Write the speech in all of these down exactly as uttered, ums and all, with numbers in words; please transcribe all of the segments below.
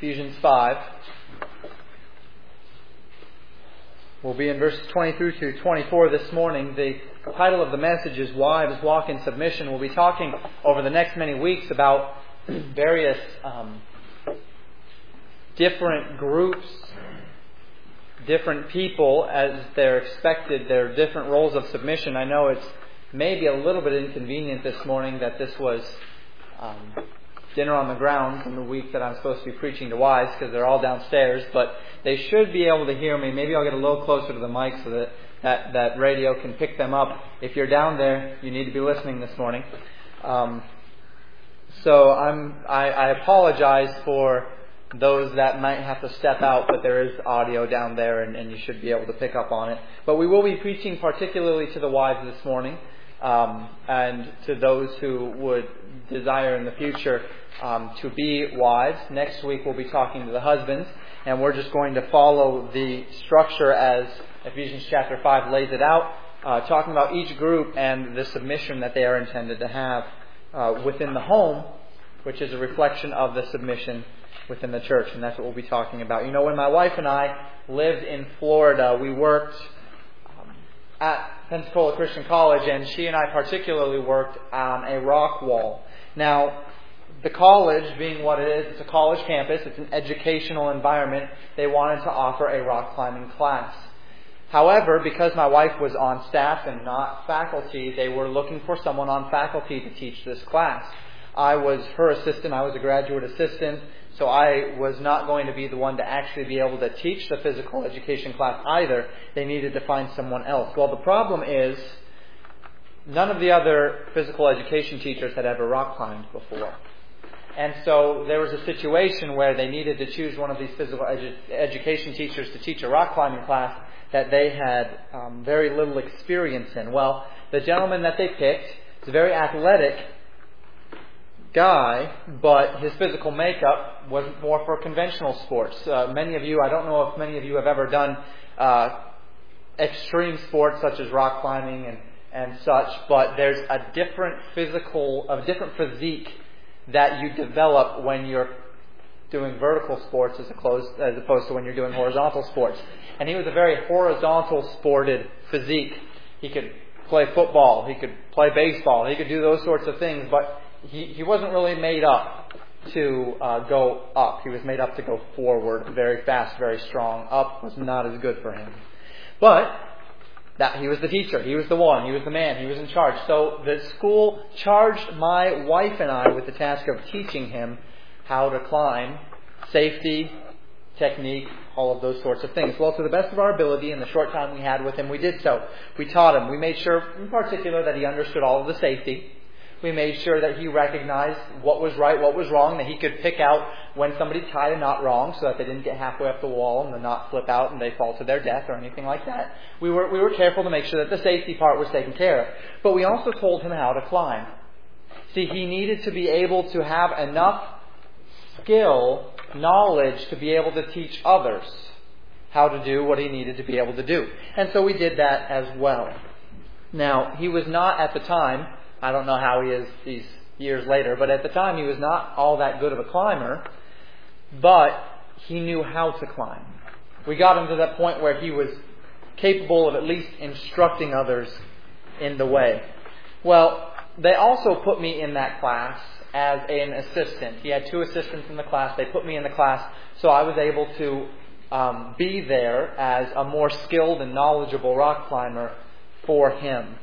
Ephesians five. We'll be in verses twenty-three through twenty-four this morning. The title of the message is Wives Walk in Submission. We'll be talking over the next many weeks about various um, different groups, different people as they're expected, their different roles of submission. I know it's maybe a little bit inconvenient this morning that this was um, dinner on the ground in the week that I'm supposed to be preaching to wives because they're all downstairs, but they should be able to hear me. Maybe I'll get a little closer to the mic so that that, that radio can pick them up. If you're down there, you need to be listening this morning. Um, so I'm I, I apologize for those that might have to step out, but there is audio down there and, and you should be able to pick up on it. But we will be preaching particularly to the wives this morning. Um, and to those who would desire in the future um, to be wives. Next week we'll be talking to the husbands, and we're just going to follow the structure as Ephesians chapter five lays it out, uh, talking about each group and the submission that they are intended to have uh, within the home, which is a reflection of the submission within the church, and that's what we'll be talking about. You know, when my wife and I lived in Florida, we worked at Pensacola Christian College, and she and I particularly worked on a rock wall. Now, the college, being what it is, it's a college campus, it's an educational environment, they wanted to offer a rock climbing class. However, because my wife was on staff and not faculty, they were looking for someone on faculty to teach this class. I was her assistant, I was a graduate assistant, so I was not going to be the one to actually be able to teach the physical education class either. They needed to find someone else. Well, the problem is, none of the other physical education teachers had ever rock climbed before. And so there was a situation where they needed to choose one of these physical edu- education teachers to teach a rock climbing class that they had um, very little experience in. Well, the gentleman that they picked is very athletic guy, but his physical makeup was more for conventional sports. Uh, many of you, I don't know if many of you have ever done uh, extreme sports such as rock climbing and, and such, but there's a different physical, a different physique that you develop when you're doing vertical sports as opposed, as opposed to when you're doing horizontal sports. And he was a very horizontal sported physique. He could play football, he could play baseball, he could do those sorts of things, but He, he wasn't really made up to uh, go up. He was made up to go forward, very fast, very strong. Up was not as good for him. But that he was the teacher. He was the one. He was the man. He was in charge. So the school charged my wife and I with the task of teaching him how to climb, safety, technique, all of those sorts of things. Well, to the best of our ability, in the short time we had with him, we did so. We taught him. We made sure, in particular, that he understood all of the safety. We made sure that he recognized what was right, what was wrong, that he could pick out when somebody tied a knot wrong so that they didn't get halfway up the wall and the knot flip out and they fall to their death or anything like that. We were we were careful to make sure that the safety part was taken care of. But we also told him how to climb. See, he needed to be able to have enough skill, knowledge to be able to teach others how to do what he needed to be able to do. And so we did that as well. Now, he was not at the time, I don't know how he is these years later, but at the time he was not all that good of a climber, but he knew how to climb. We got him to that point where he was capable of at least instructing others in the way. Well, they also put me in that class as an assistant. He had two assistants in the class. They put me in the class so I was able to um, be there as a more skilled and knowledgeable rock climber for him.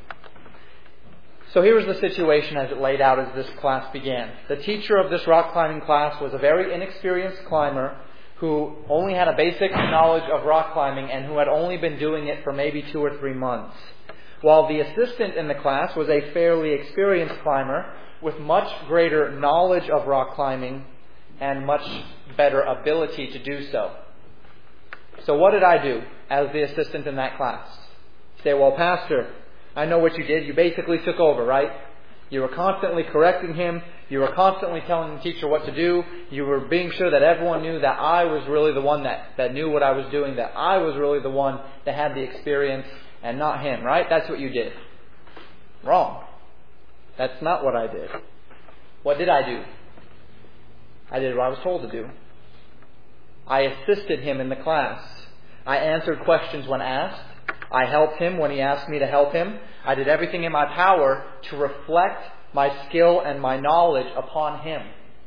So here was the situation as it laid out as this class began. The teacher of this rock climbing class was a very inexperienced climber who only had a basic knowledge of rock climbing and who had only been doing it for maybe two or three months. While the assistant in the class was a fairly experienced climber with much greater knowledge of rock climbing and much better ability to do so. So what did I do as the assistant in that class? You say, well, Pastor, I know what you did. You basically took over, right? You were constantly correcting him. You were constantly telling the teacher what to do. You were being sure that everyone knew that I was really the one that, that knew what I was doing, that I was really the one that had the experience and not him, right? That's what you did. Wrong. That's not what I did. What did I do? I did what I was told to do. I assisted him in the class. I answered questions when asked. I helped him when he asked me to help him. I did everything in my power to reflect my skill and my knowledge upon him.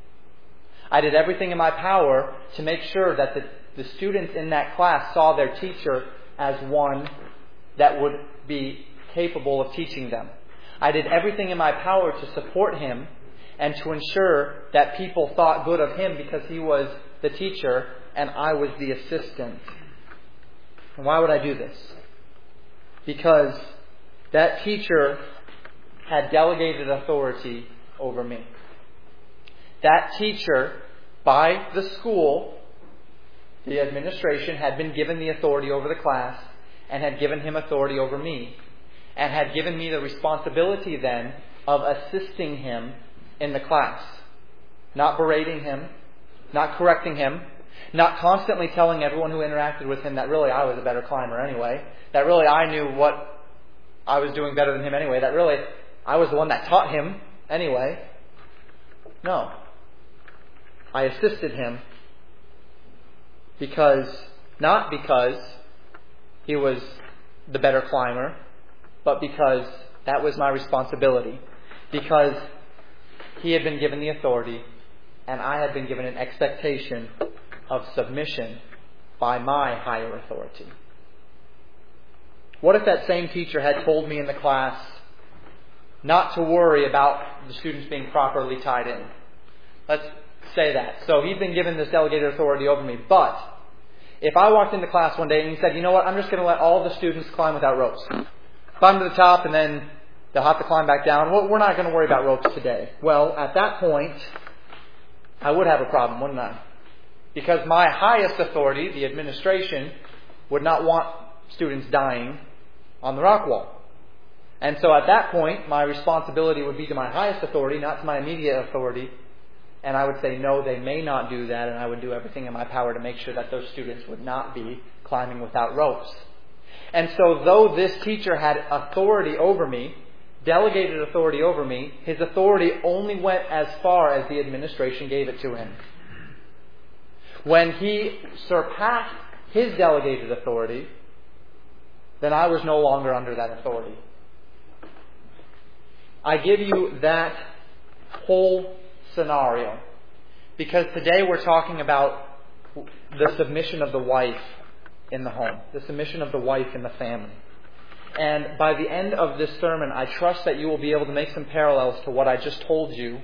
I did everything in my power to make sure that the, the students in that class saw their teacher as one that would be capable of teaching them. I did everything in my power to support him and to ensure that people thought good of him because he was the teacher and I was the assistant. And why would I do this? Because that teacher had delegated authority over me. That teacher, by the school, the administration, had been given the authority over the class and had given him authority over me and had given me the responsibility then of assisting him in the class. Not berating him, not correcting him, not constantly telling everyone who interacted with him that really I was a better climber anyway, that really I knew what I was doing better than him anyway, that really I was the one that taught him anyway. No. I assisted him because, not because he was the better climber, but because that was my responsibility. Because he had been given the authority and I had been given an expectation of submission by my higher authority. What if that same teacher had told me in the class not to worry about the students being properly tied in? Let's say that. So he's been given this delegated authority over me. But if I walked into class one day and he said, you know what, I'm just going to let all the students climb without ropes. Climb to the top and then they'll have to climb back down. Well, we're not going to worry about ropes today. Well, at that point, I would have a problem, wouldn't I? Because my highest authority, the administration, would not want students dying on the rock wall. And so at that point, my responsibility would be to my highest authority, not to my immediate authority. And I would say, no, they may not do that, and I would do everything in my power to make sure that those students would not be climbing without ropes. And so though this teacher had authority over me, delegated authority over me, his authority only went as far as the administration gave it to him. When he surpassed his delegated authority, then I was no longer under that authority. I give you that whole scenario because today we're talking about the submission of the wife in the home, the submission of the wife in the family. And by the end of this sermon, I trust that you will be able to make some parallels to what I just told you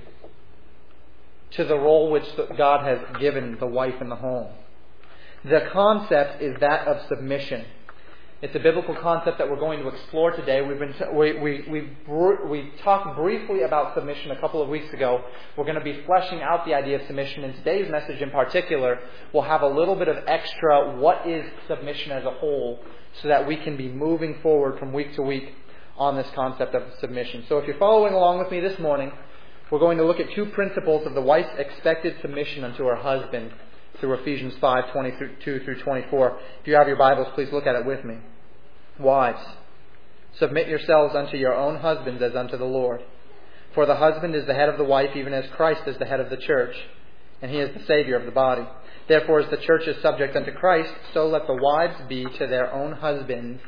to the role which God has given the wife in the home. The concept is that of submission. It's a biblical concept that we're going to explore today. We've been t- we we we we talked briefly about submission a couple of weeks ago. We're going to be fleshing out the idea of submission. In today's message in particular, we'll have a little bit of extra what is submission as a whole, so that we can be moving forward from week to week on this concept of submission. So if you're following along with me this morning, we're going to look at two principles of the wife's expected submission unto her husband through Ephesians five, twenty-two through twenty-four. If you have your Bibles, please look at it with me. Wives, submit yourselves unto your own husbands as unto the Lord. For the husband is the head of the wife, even as Christ is the head of the church, and he is the Savior of the body. Therefore, as the church is subject unto Christ, so let the wives be to their own husbands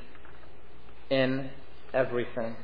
in everything.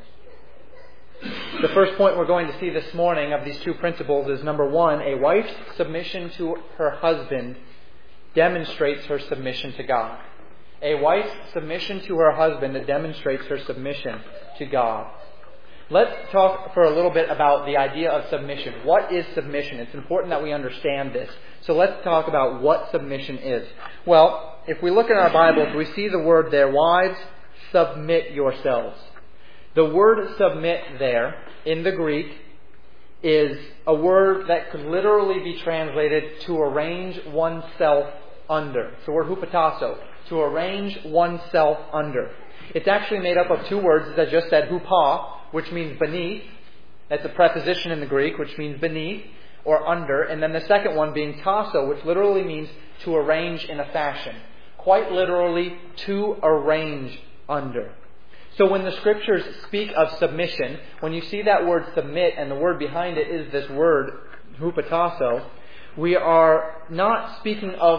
The first point we're going to see this morning of these two principles is, number one, a wife's submission to her husband demonstrates her submission to God. A wife's submission to her husband demonstrates her submission to God. Let's talk for a little bit about the idea of submission. What is submission? It's important that we understand this. So let's talk about what submission is. Well, if we look in our Bibles, we see the word there, wives, submit yourselves. The word submit there in the Greek is a word that could literally be translated to arrange oneself under. It's the word hupotasso, to arrange oneself under. It's actually made up of two words, as I just said, hupa, which means beneath. That's a preposition in the Greek, which means beneath or under. And then the second one being tasso, which literally means to arrange in a fashion. Quite literally, to arrange under. So when the Scriptures speak of submission, when you see that word submit and the word behind it is this word, hupotasso, we are not speaking of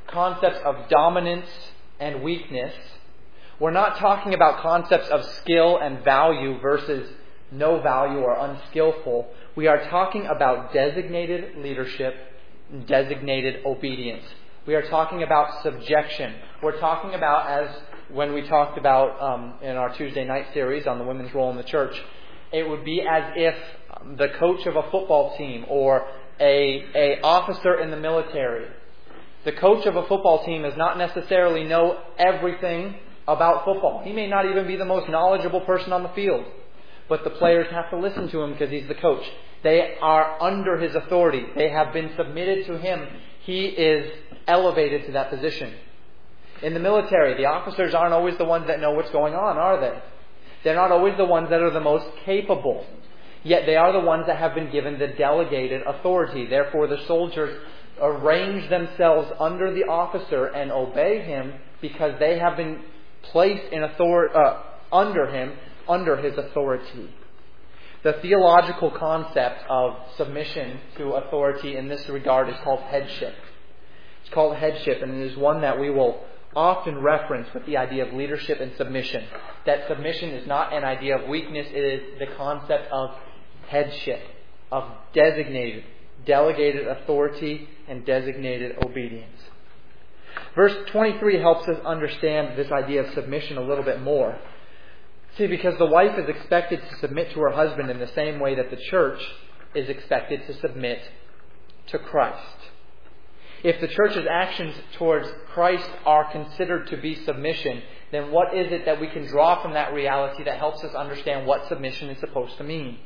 concepts of dominance and weakness. We're not talking about concepts of skill and value versus no value or unskillful. We are talking about designated leadership and designated obedience. We are talking about subjection. We're talking about, as when we talked about um, in our Tuesday night series on the women's role in the church, it would be as if the coach of a football team or a, a officer in the military. The coach of a football team does not necessarily know everything about football. He may not even be the most knowledgeable person on the field. But the players have to listen to him because he's the coach. They are under his authority. They have been submitted to him. He is elevated to that position. In the military, the officers aren't always the ones that know what's going on, are they? They're not always the ones that are the most capable. Yet they are the ones that have been given the delegated authority. Therefore, the soldiers arrange themselves under the officer and obey him because they have been placed in author- uh, under him, under his authority. The theological concept of submission to authority in this regard is called headship. It's called headship, and it is one that we will often reference with the idea of leadership and submission. That submission is not an idea of weakness, it is the concept of headship, of designated, delegated authority and designated obedience. Verse twenty-three helps us understand this idea of submission a little bit more. See, because the wife is expected to submit to her husband in the same way that the church is expected to submit to Christ. If the church's actions towards Christ are considered to be submission, then what is it that we can draw from that reality that helps us understand what submission is supposed to mean?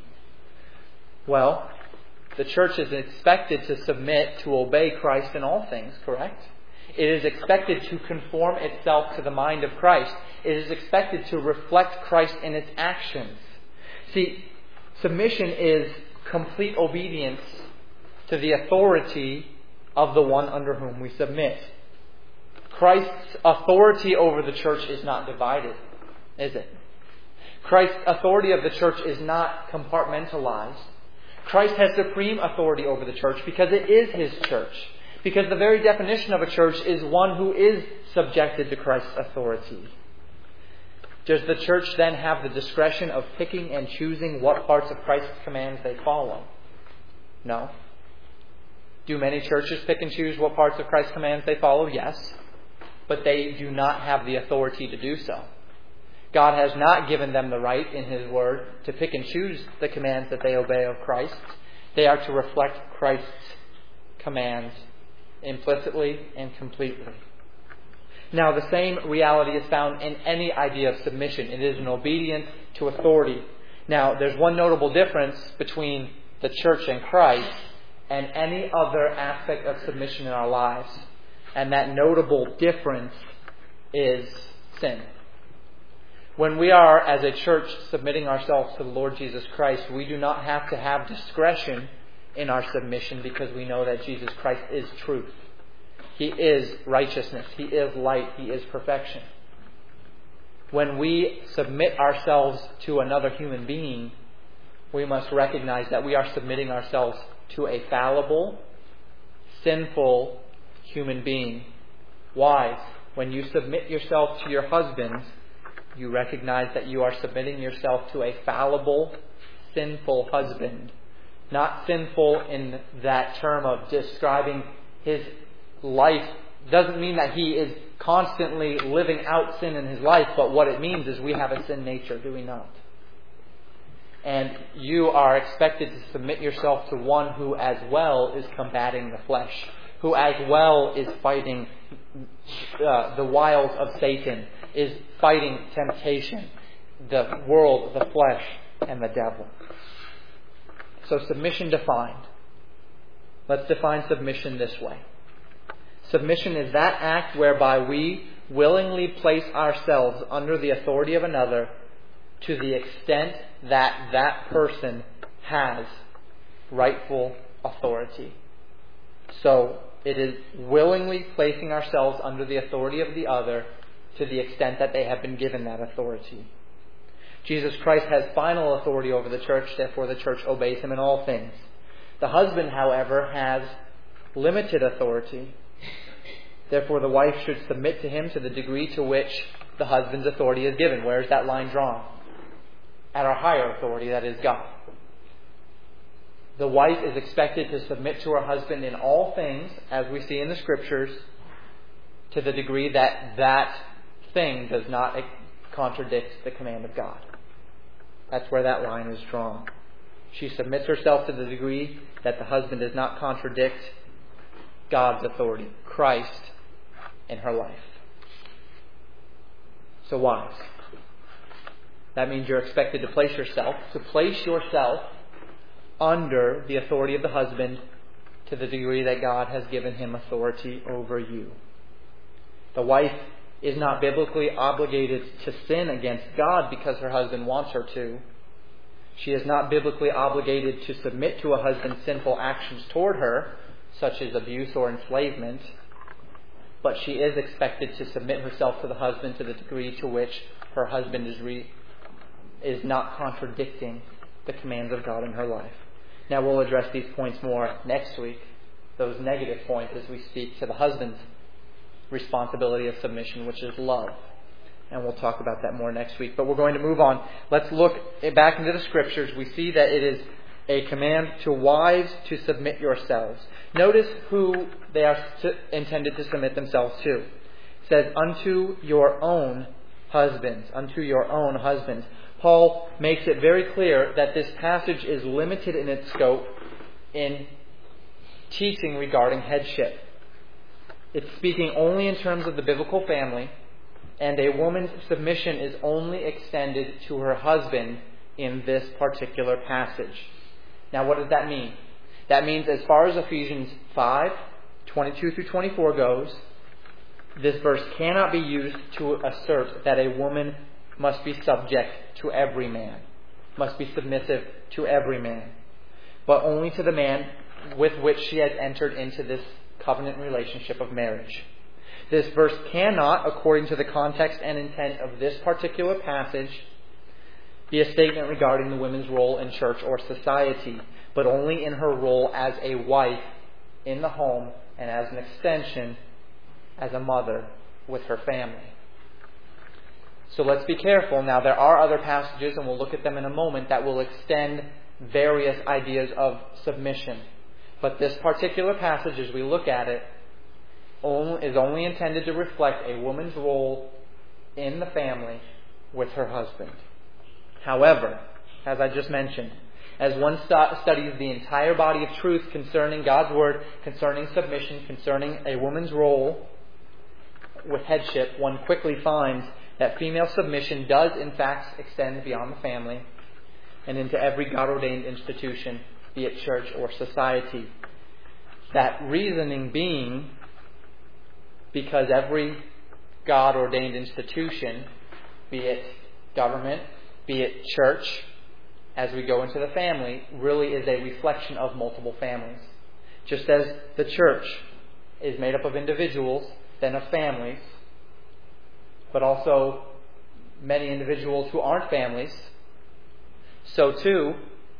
Well, the church is expected to submit, to obey Christ in all things, correct? It is expected to conform itself to the mind of Christ. It is expected to reflect Christ in its actions. See, submission is complete obedience to the authority of the one under whom we submit. Christ's authority over the church is not divided, is it? Christ's authority of the church is not compartmentalized. Christ has supreme authority over the church because it is His church. Because the very definition of a church is one who is subjected to Christ's authority. Does the church then have the discretion of picking and choosing what parts of Christ's commands they follow? No. Do many churches pick and choose what parts of Christ's commands they follow? Yes. But they do not have the authority to do so. God has not given them the right in His Word to pick and choose the commands that they obey of Christ. They are to reflect Christ's commands implicitly and completely. Now, the same reality is found in any idea of submission. It is an obedience to authority. Now, there's one notable difference between the church and Christ and any other aspect of submission in our lives. And that notable difference is sin. When we are, as a church, submitting ourselves to the Lord Jesus Christ, we do not have to have discretion in our submission because we know that Jesus Christ is truth. He is righteousness. He is light. He is perfection. When we submit ourselves to another human being, we must recognize that we are submitting ourselves to a fallible, sinful human being. Wives, when you submit yourself to your husbands, you recognize that you are submitting yourself to a fallible, sinful husband. Not sinful in that term of describing his life. Doesn't mean that he is constantly living out sin in his life, but what it means is we have a sin nature, do we not? And you are expected to submit yourself to one who as well is combating the flesh, who as well is fighting uh, the wiles of Satan, is fighting temptation, the world, the flesh, and the devil. So submission defined. Let's define submission this way. Submission is that act whereby we willingly place ourselves under the authority of another to the extent that that person has rightful authority. So it is willingly placing ourselves under the authority of the other to the extent that they have been given that authority. Jesus Christ has final authority over the church, therefore the church obeys Him in all things. The husband, however, has limited authority. Therefore, the wife should submit to him to the degree to which the husband's authority is given. Where is that line drawn? At our higher authority, that is God. The wife is expected to submit to her husband in all things, as we see in the Scriptures, to the degree that that thing does not contradict the command of God. That's where that line is drawn. She submits herself to the degree that the husband does not contradict God's authority, Christ, in her life. So wives, that means you're expected to place yourself, to place yourself under the authority of the husband to the degree that God has given him authority over you. The wife is not biblically obligated to sin against God because her husband wants her to. She is not biblically obligated to submit to a husband's sinful actions toward her, such as abuse or enslavement. But she is expected to submit herself to the husband to the degree to which her husband is re- is not contradicting the commands of God in her life. Now we'll address these points more next week, those negative points, as we speak to the husband's responsibility of submission, which is love. And we'll talk about that more next week. But we're going to move on. Let's look back into the Scriptures. We see that it is a command to wives to submit yourselves. Notice who they are intended to submit themselves to. It says, unto your own husbands. Unto your own husbands. Paul makes it very clear that this passage is limited in its scope in teaching regarding headship. It's speaking only in terms of the biblical family, and a woman's submission is only extended to her husband in this particular passage. Now, what does that mean? That means as far as Ephesians five, twenty-two through twenty-four goes, this verse cannot be used to assert that a woman must be subject to every man, must be submissive to every man, but only to the man with which she has entered into this covenant relationship of marriage. This verse cannot, according to the context and intent of this particular passage, be a statement regarding the woman's role in church or society, but only in her role as a wife in the home and as an extension as a mother with her family. So let's be careful. Now, there are other passages, and we'll look at them in a moment, that will extend various ideas of submission. But this particular passage, as we look at it, is only intended to reflect a woman's role in the family with her husband. However, as I just mentioned, as one stu- studies the entire body of truth concerning God's Word, concerning submission, concerning a woman's role with headship, one quickly finds that female submission does in fact extend beyond the family and into every God-ordained institution, be it church or society. That reasoning being because every God-ordained institution, be it government, be it church, as we go into the family, really is a reflection of multiple families. Just as the church is made up of individuals, then of families, but also many individuals who aren't families, so too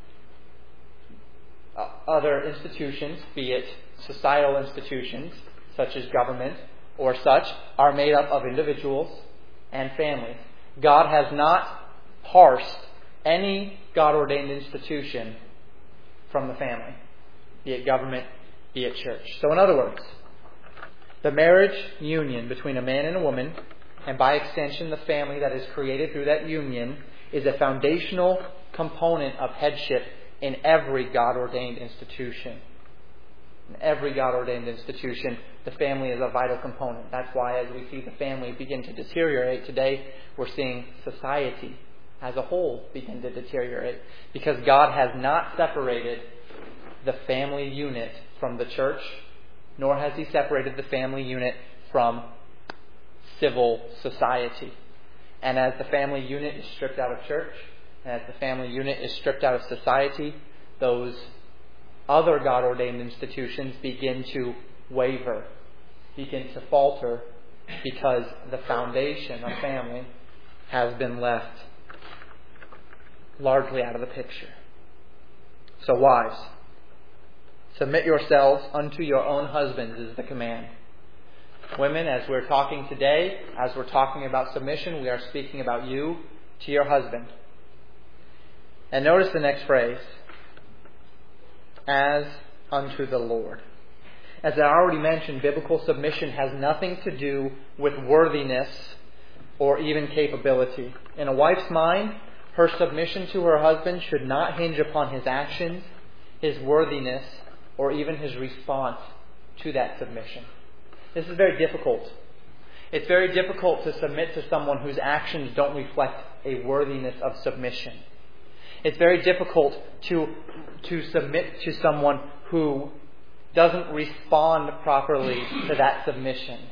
uh, other institutions, be it societal institutions such as government or such, are made up of individuals and families. God has not parsed any God-ordained institution from the family, be it government, be it church. So in other words, the marriage union between a man and a woman, and by extension the family that is created through that union, is a foundational component of headship in every God-ordained institution. In every God-ordained institution, the family is a vital component. That's why as we see the family begin to deteriorate today, we're seeing society as a whole begin to deteriorate. Because God has not separated the family unit from the church, nor has He separated the family unit from civil society. And as the family unit is stripped out of church, and as the family unit is stripped out of society, those other God-ordained institutions begin to waver, begin to falter, because the foundation of family has been left largely out of the picture. So wives, submit yourselves unto your own husbands is the command. Women, as we're talking today, as we're talking about submission, we are speaking about you to your husband. And notice the next phrase. As unto the Lord. As I already mentioned, biblical submission has nothing to do with worthiness or even capability. In a wife's mind, her submission to her husband should not hinge upon his actions, his worthiness, or even his response to that submission. This is very difficult. It's very difficult to submit to someone whose actions don't reflect a worthiness of submission. It's very difficult to, to submit to someone who doesn't respond properly to that submission.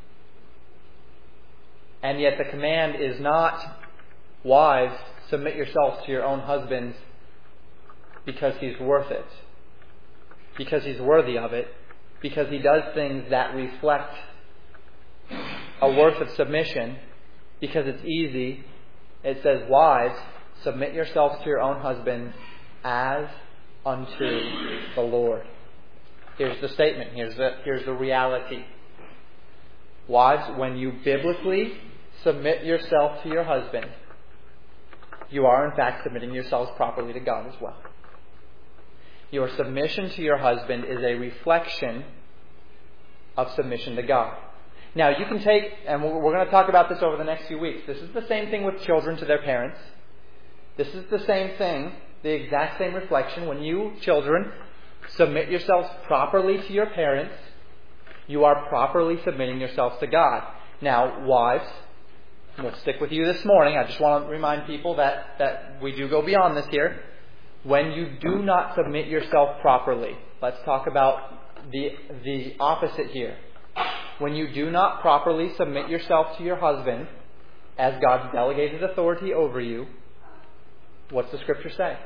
And yet the command is not, wives, submit yourselves to your own husbands because he's worth it, because he's worthy of it, because he does things that reflect a worth of submission, because it's easy. It says, wives, submit yourselves to your own husbands as unto the Lord. Here's the statement. Here's the, here's the reality. Wives, when you biblically submit yourself to your husband, you are in fact submitting yourselves properly to God as well. Your submission to your husband is a reflection of submission to God. Now you can take, and we're going to talk about this over the next few weeks, this is the same thing with children to their parents. This is the same thing, the exact same reflection. When you, children, submit yourselves properly to your parents, you are properly submitting yourselves to God. Now, wives, we'll stick with you this morning. I just want to remind people that, that we do go beyond this here. When you do not submit yourself properly, let's talk about the, the opposite here. When you do not properly submit yourself to your husband as God's delegated authority over you, what's the Scripture say?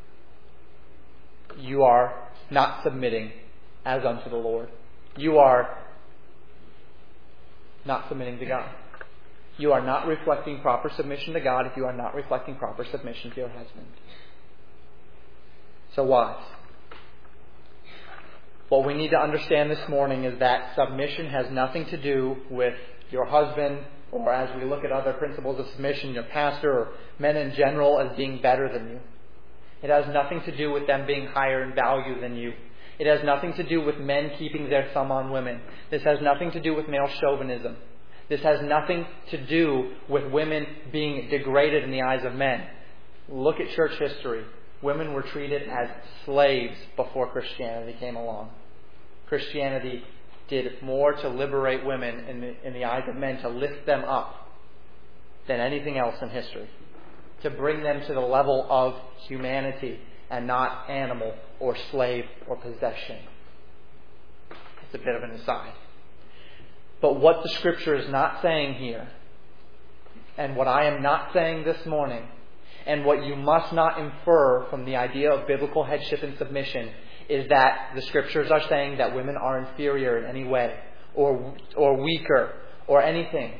You are not submitting as unto the Lord. You are not submitting to God. You are not reflecting proper submission to God if you are not reflecting proper submission to your husband. So wives, what we need to understand this morning is that submission has nothing to do with your husband, or as we look at other principles of submission, your pastor or men in general as being better than you. It has nothing to do with them being higher in value than you. It has nothing to do with men keeping their thumb on women. This has nothing to do with male chauvinism. This has nothing to do with women being degraded in the eyes of men. Look at church history. Women were treated as slaves before Christianity came along. Christianity did more to liberate women in the, in the eyes of men, to lift them up than anything else in history. To bring them to the level of humanity and not animal or slave or possession. It's a bit of an aside. But what the Scripture is not saying here, and what I am not saying this morning, and what you must not infer from the idea of biblical headship and submission, is that the Scriptures are saying that women are inferior in any way, or or weaker, or anything.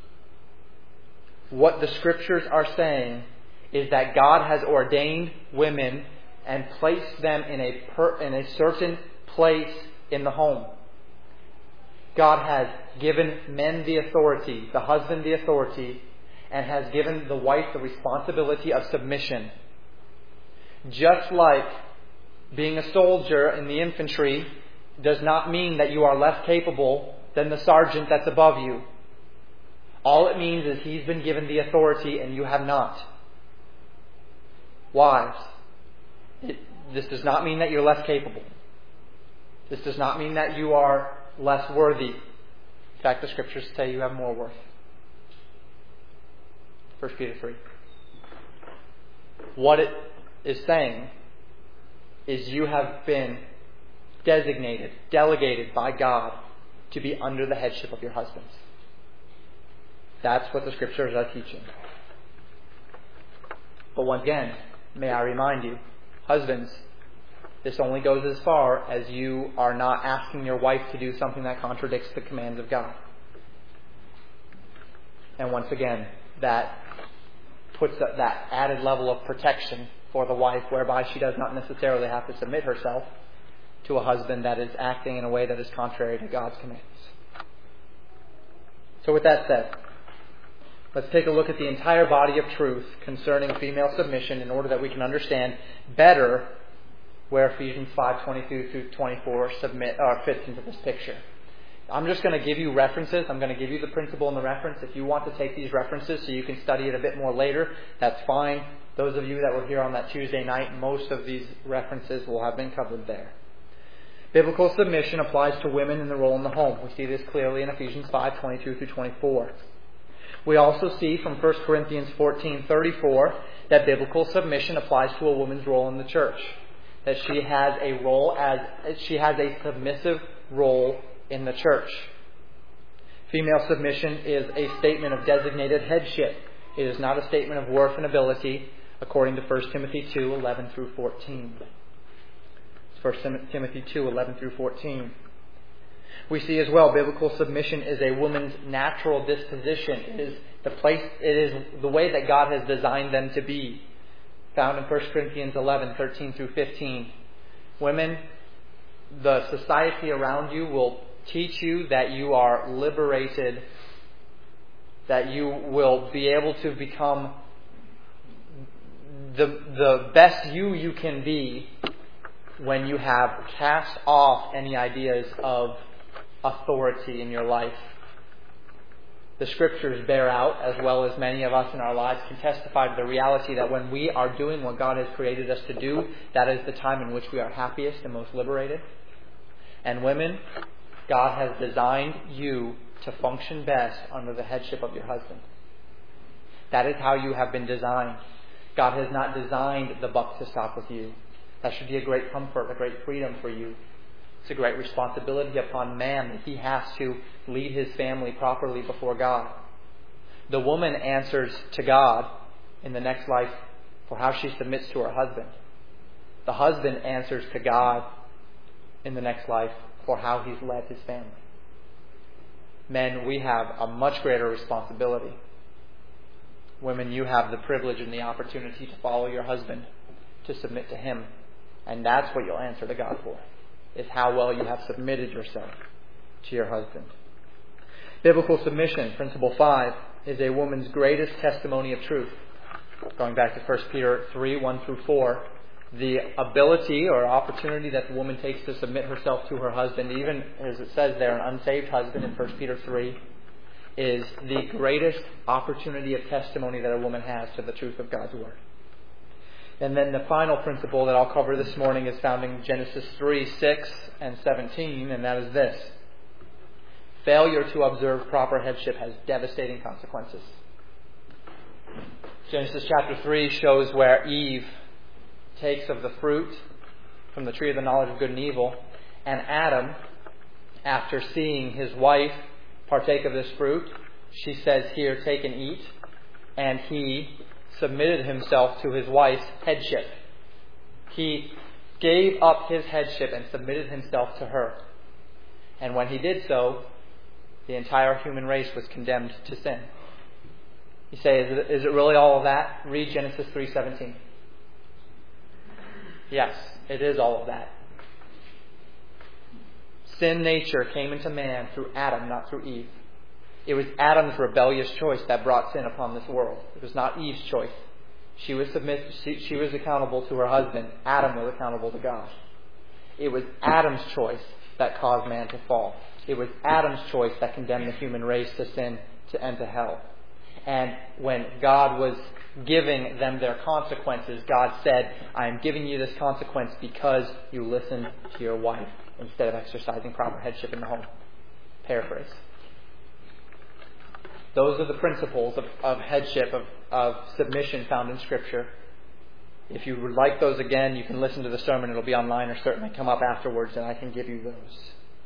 What the Scriptures are saying is that God has ordained women and placed them in a per, in a certain place in the home. God has given men the authority, the husband the authority, and has given the wife the responsibility of submission. Just like being a soldier in the infantry does not mean that you are less capable than the sergeant that's above you. All it means is he's been given the authority and you have not. Wives, it, this does not mean that you're less capable. This does not mean that you are less worthy. In fact, the Scriptures say you have more worth. First Peter three. What it is saying is you have been designated, delegated by God to be under the headship of your husbands. That's what the Scriptures are teaching. But once again, may I remind you, husbands, this only goes as far as you are not asking your wife to do something that contradicts the commands of God. And once again, that puts that added level of protection for the wife, whereby she does not necessarily have to submit herself to a husband that is acting in a way that is contrary to God's commands. So with that said, let's take a look at the entire body of truth concerning female submission in order that we can understand better where Ephesians five twenty-two through twenty-four submit, uh, fits into this picture. I'm just going to give you references. I'm going to give you the principle and the reference. If you want to take these references so you can study it a bit more later, that's fine. Those of you that were here on that Tuesday night, most of these references will have been covered there. Biblical submission applies to women in the role in the home. We see this clearly in Ephesians five twenty-two through twenty-four. We also see from First Corinthians fourteen thirty-four that biblical submission applies to a woman's role in the church. That she has a role as she has a submissive role in the church. Female submission is a statement of designated headship. It is not a statement of worth and ability, according to First Timothy two eleven through fourteen. First Timothy two eleven through fourteen. We see as well biblical submission is a woman's natural disposition. It is the place. It is the way that God has designed them to be. Found in First Corinthians eleven thirteen through fifteen. Women, the society around you will teach you that you are liberated, that you will be able to become the the best you you can be when you have cast off any ideas of authority in your life. The Scriptures bear out, as well as many of us in our lives can testify to the reality that when we are doing what God has created us to do, that is the time in which we are happiest and most liberated. And women, God has designed you to function best under the headship of your husband. That is how you have been designed. God has not designed the buck to stop with you. That should be a great comfort, a great freedom for you. It's a great responsibility upon man that he has to lead his family properly before God. The woman answers to God in the next life for how she submits to her husband. The husband answers to God in the next life for how he's led his family. Men, we have a much greater responsibility. Women, you have the privilege and the opportunity to follow your husband, to submit to him. And that's what you'll answer to God for, is how well you have submitted yourself to your husband. Biblical submission, principle five, is a woman's greatest testimony of truth. Going back to First Peter three, one through four, the ability or opportunity that the woman takes to submit herself to her husband, even as it says there, an unsaved husband in First Peter three, is the greatest opportunity of testimony that a woman has to the truth of God's Word. And then the final principle that I'll cover this morning is found in Genesis three, six, and seventeen, and that is this. Failure to observe proper headship has devastating consequences. Genesis chapter three shows where Eve takes of the fruit from the tree of the knowledge of good and evil, and Adam, after seeing his wife partake of this fruit, she says, "Here, take and eat," and he submitted himself to his wife's headship. He gave up his headship and submitted himself to her. And when he did so, the entire human race was condemned to sin. You say, is it, is it really all of that? Read Genesis three seventeen. Yes, it is all of that. Sin nature came into man through Adam, not through Eve. It was Adam's rebellious choice that brought sin upon this world. It was not Eve's choice. She was submiss- she, she was accountable to her husband. Adam was accountable to God. It was Adam's choice that caused man to fall. It was Adam's choice that condemned the human race to sin to, and to hell. And when God was giving them their consequences, God said, "I am giving you this consequence because you listened to your wife instead of exercising proper headship in the home." Paraphrase. Those are the principles of, of headship, of, of submission found in Scripture. If you would like those again, you can listen to the sermon. It'll be online or certainly come up afterwards and I can give you those.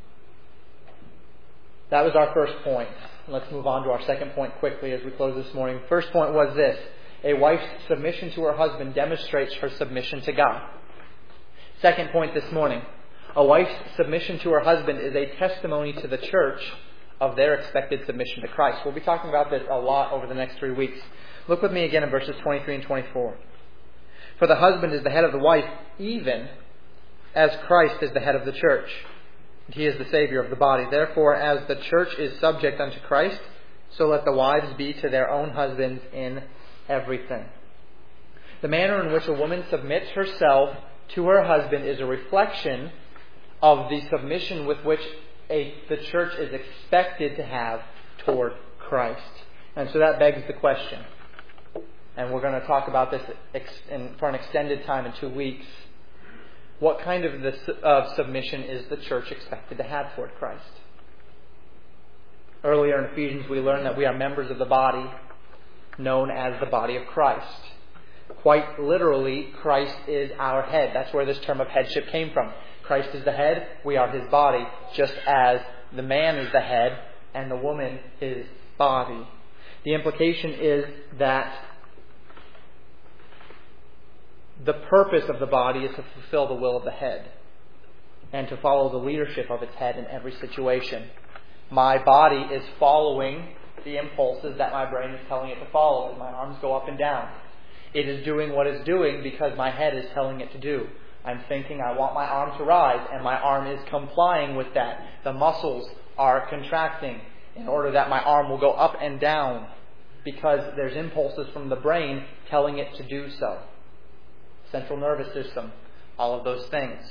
That was our first point. Let's move on to our second point quickly as we close this morning. First point was this. A wife's submission to her husband demonstrates her submission to God. Second point this morning. A wife's submission to her husband is a testimony to the church of their expected submission to Christ. We'll be talking about this a lot over the next three weeks. Look with me again in verses twenty-three and twenty-four. For the husband is the head of the wife, even as Christ is the head of the church. And he is the Savior of the body. Therefore, as the church is subject unto Christ, So let the wives be to their own husbands in everything. The manner in which a woman submits herself to her husband is a reflection of the submission with which a, the church is expected to have toward Christ. And so that begs the question, and we're going to talk about this ex, in, for an extended time in two weeks. What kind of this, uh, submission is the church expected to have toward Christ? Earlier in Ephesians we learned that we are members of the body known as the body of Christ. Quite literally, Christ is our head. That's where this term of headship came from. Christ is the head, we are His body, just as the man is the head and the woman His body. The implication is that the purpose of the body is to fulfill the will of the head and to follow the leadership of its head in every situation. My body is following the impulses that my brain is telling it to follow as my arms go up and down. It is doing what it's doing because my head is telling it to do. I'm thinking I want my arm to rise, and my arm is complying with that. The muscles are contracting in order that my arm will go up and down because there's impulses from the brain telling it to do so. Central nervous system, all of those things.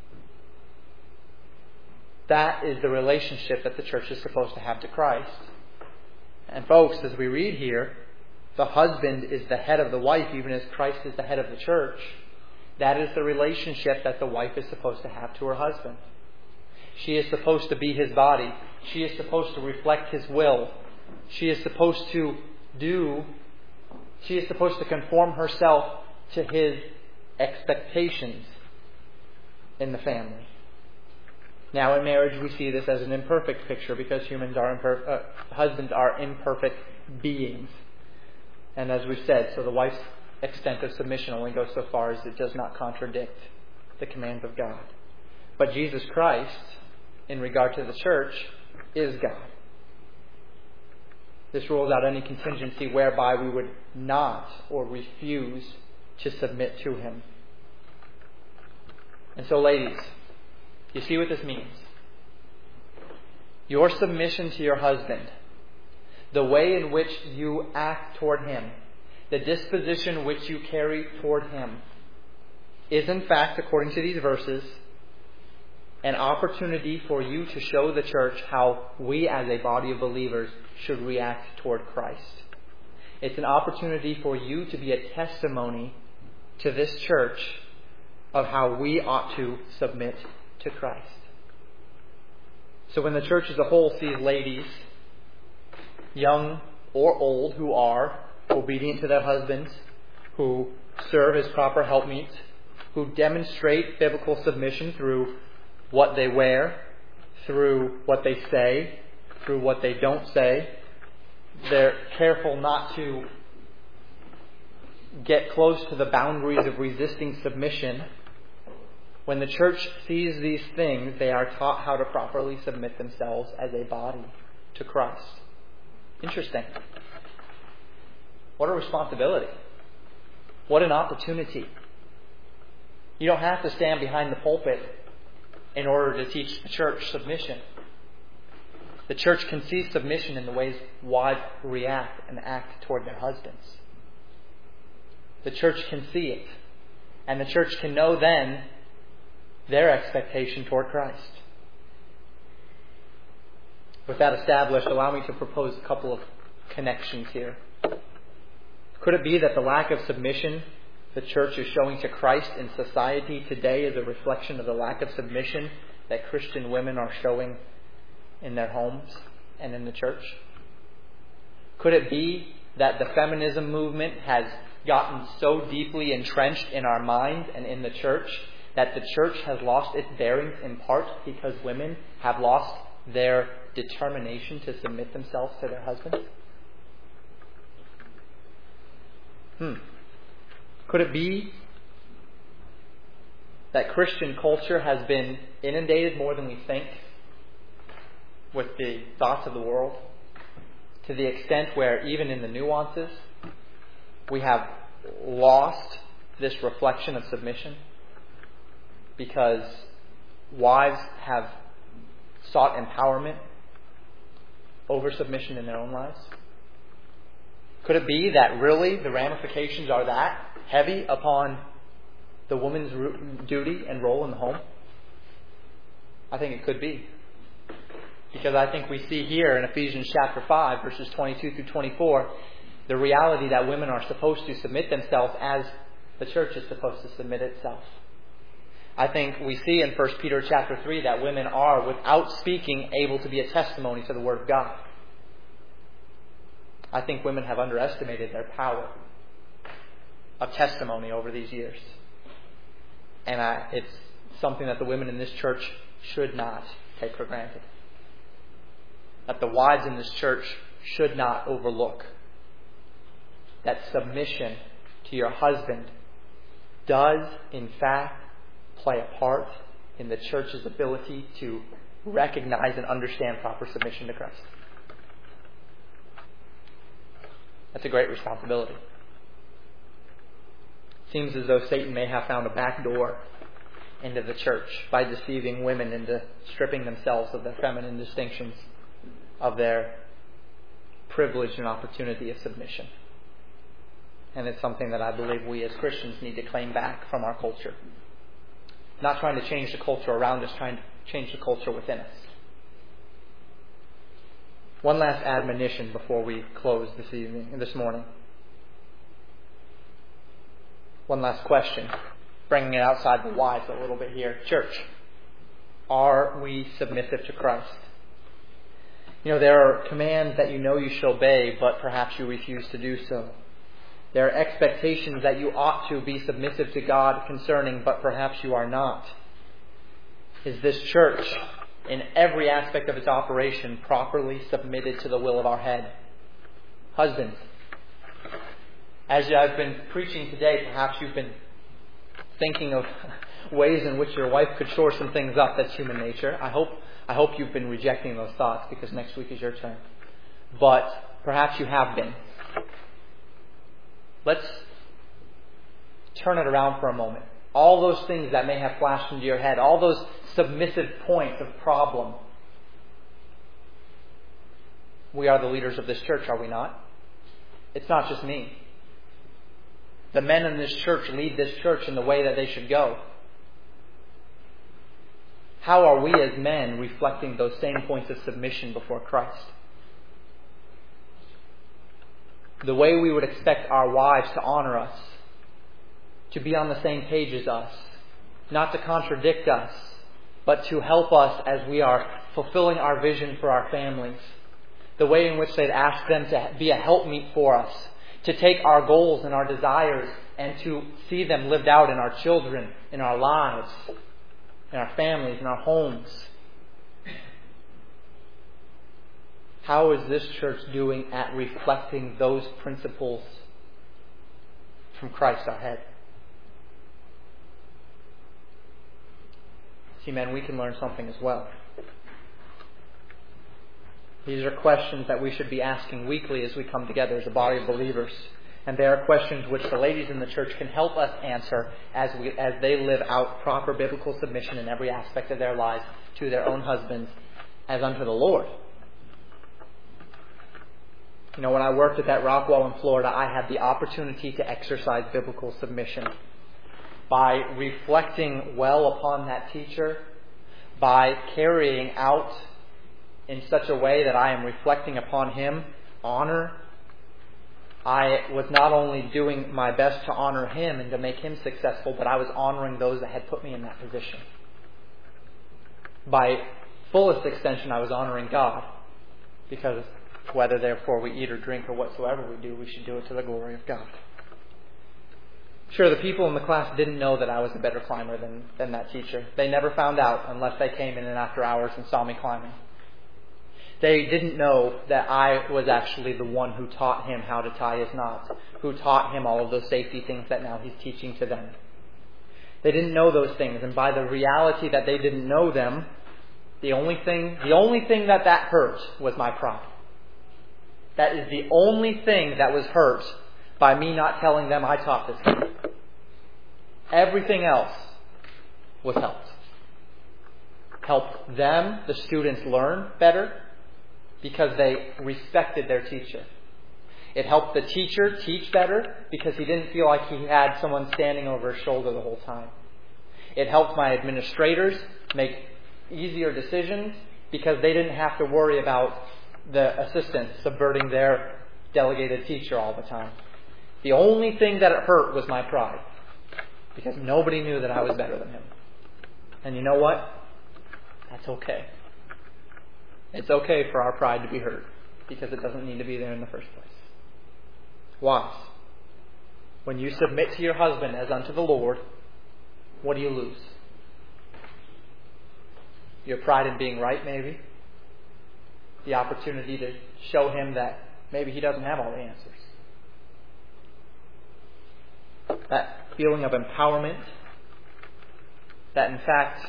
That is the relationship that the church is supposed to have to Christ. And folks, as we read here, the husband is the head of the wife, even as Christ is the head of the church. That is the relationship that the wife is supposed to have to her husband. She is supposed to be his body. She is supposed to reflect his will. She is supposed to do, she is supposed to conform herself to his expectations in the family. Now in marriage we see this as an imperfect picture because humans are imper- uh, husbands are imperfect beings. And as we've said, so the wife's extent of submission only goes so far as it does not contradict the commands of God. But Jesus Christ, in regard to the church, is God. This rules out any contingency whereby we would not or refuse to submit to Him. And so, ladies, you see what this means. Your submission to your husband, the way in which you act toward him, the disposition which you carry toward him, is in fact, according to these verses, an opportunity for you to show the church how we as a body of believers should react toward Christ. It's an opportunity for you to be a testimony to this church of how we ought to submit to Christ. So when the church as a whole sees ladies, young or old, who are obedient to their husbands, who serve as proper helpmeets, who demonstrate biblical submission through what they wear, through what they say, through what they don't say, they're careful not to get close to the boundaries of resisting submission. When the church sees these things, they are taught how to properly submit themselves as a body to Christ. Interesting. What a responsibility. What an opportunity. You don't have to stand behind the pulpit in order to teach the church submission. The church can see submission in the ways wives react and act toward their husbands. The church can see it. And the church can know then their expectation toward Christ. With that established, allow me to propose a couple of connections here. Could it be that the lack of submission the church is showing to Christ in society today is a reflection of the lack of submission that Christian women are showing in their homes and in the church? Could it be that the feminism movement has gotten so deeply entrenched in our minds and in the church that the church has lost its bearings in part because women have lost their determination to submit themselves to their husbands? Hmm. Could it be that Christian culture has been inundated more than we think with the thoughts of the world, to the extent where even in the nuances we have lost this reflection of submission because wives have sought empowerment over submission in their own lives? Could it be that really the ramifications are that heavy upon the woman's duty and role in the home? I think it could be. Because I think we see here in Ephesians chapter five, verses twenty-two through twenty-four, the reality that women are supposed to submit themselves as the church is supposed to submit itself. I think we see in First Peter chapter three that women are, without speaking, able to be a testimony to the Word of God. I think women have underestimated their power of testimony over these years. And I, it's something that the women in this church should not take for granted. That the wives in this church should not overlook. That submission to your husband does, in fact, play a part in the church's ability to recognize and understand proper submission to Christ. That's a great responsibility. Seems as though Satan may have found a back door into the church by deceiving women into stripping themselves of their feminine distinctions, of their privilege and opportunity of submission. And it's something that I believe we as Christians need to claim back from our culture. Not trying to change the culture around us, trying to change the culture within us. One last admonition before we close this evening, this morning. One last question, bringing it outside the wives a little bit here. Church, are we submissive to Christ? You know, there are commands that you know you should obey, but perhaps you refuse to do so. There are expectations that you ought to be submissive to God concerning, but perhaps you are not. Is this church, in every aspect of its operation, properly submitted to the will of our head? Husbands, as I've been preaching today, perhaps you've been thinking of ways in which your wife could shore some things up. That's human nature. I hope I hope you've been rejecting those thoughts, because next week is your turn. But perhaps you have been. Let's turn it around for a moment. All those things that may have flashed into your head, all those submissive points of problem. We are the leaders of this church, are we not? It's not just me. The men in this church lead this church in the way that they should go. How are we as men reflecting those same points of submission before Christ? The way we would expect our wives to honor us, to be on the same page as us, not to contradict us, but to help us as we are fulfilling our vision for our families. The way in which they'd ask them to be a helpmeet for us, to take our goals and our desires and to see them lived out in our children, in our lives, in our families, in our homes. How is this church doing at reflecting those principles from Christ our head? See, men, we can learn something as well. These are questions that we should be asking weekly as we come together as a body of believers. And they are questions which the ladies in the church can help us answer as we as they live out proper biblical submission in every aspect of their lives to their own husbands as unto the Lord. You know, when I worked at that Rockwall in Florida, I had the opportunity to exercise biblical submission by reflecting well upon that teacher, by carrying out in such a way that I am reflecting upon him honor. I was not only doing my best to honor him and to make him successful, but I was honoring those that had put me in that position. By fullest extension, I was honoring God, because whether therefore we eat or drink or whatsoever we do, we should do it to the glory of God. Sure, the people in the class didn't know that I was a better climber than, than that teacher. They never found out unless they came in and after hours and saw me climbing. They didn't know that I was actually the one who taught him how to tie his knots, who taught him all of those safety things that now he's teaching to them. They didn't know those things, and by the reality that they didn't know them, the only thing, the only thing that that hurt was my pride. That is the only thing that was hurt by me not telling them I taught this thing. Everything else was helped. Helped them, the students, learn better. because they respected their teacher. It helped the teacher teach better because he didn't feel like he had someone standing over his shoulder the whole time. It helped my administrators make easier decisions because they didn't have to worry about the assistant subverting their delegated teacher all the time. The only thing that it hurt was my pride because nobody knew that I was better than him. And you know what? That's okay. It's okay for our pride to be hurt because it doesn't need to be there in the first place. Wives, when you submit to your husband as unto the Lord, what do you lose? Your pride in being right, maybe. The opportunity to show him that maybe he doesn't have all the answers. That feeling of empowerment. That in fact,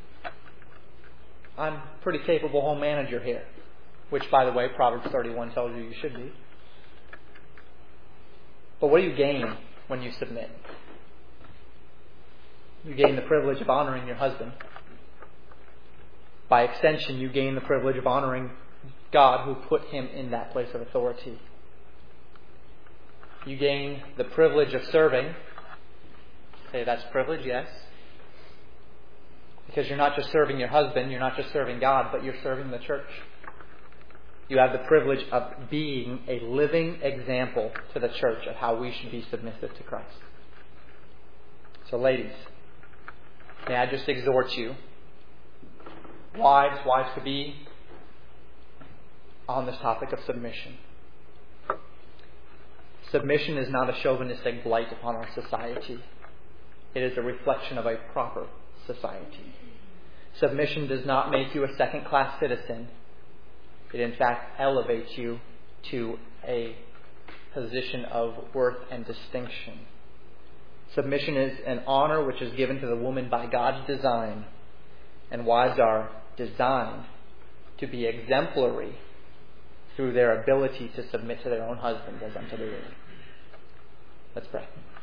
I'm a pretty capable home manager here. Which, by the way, Proverbs thirty-one tells you you should be. But what do you gain when you submit? You gain the privilege of honoring your husband. By extension, you gain the privilege of honoring God who put him in that place of authority. You gain the privilege of serving. Say, that's privilege, yes. Because you're not just serving your husband, you're not just serving God, but you're serving the church. You have the privilege of being a living example to the church of how we should be submissive to Christ. So ladies, may I just exhort you, wives, wives to be, on this topic of submission. Submission is not a chauvinistic blight upon our society. It is a reflection of a proper society. Submission does not make you a second-class citizen. It in fact elevates you to a position of worth and distinction. Submission is an honor which is given to the woman by God's design. And wives are designed to be exemplary through their ability to submit to their own husbands as unto the Lord. Let's pray.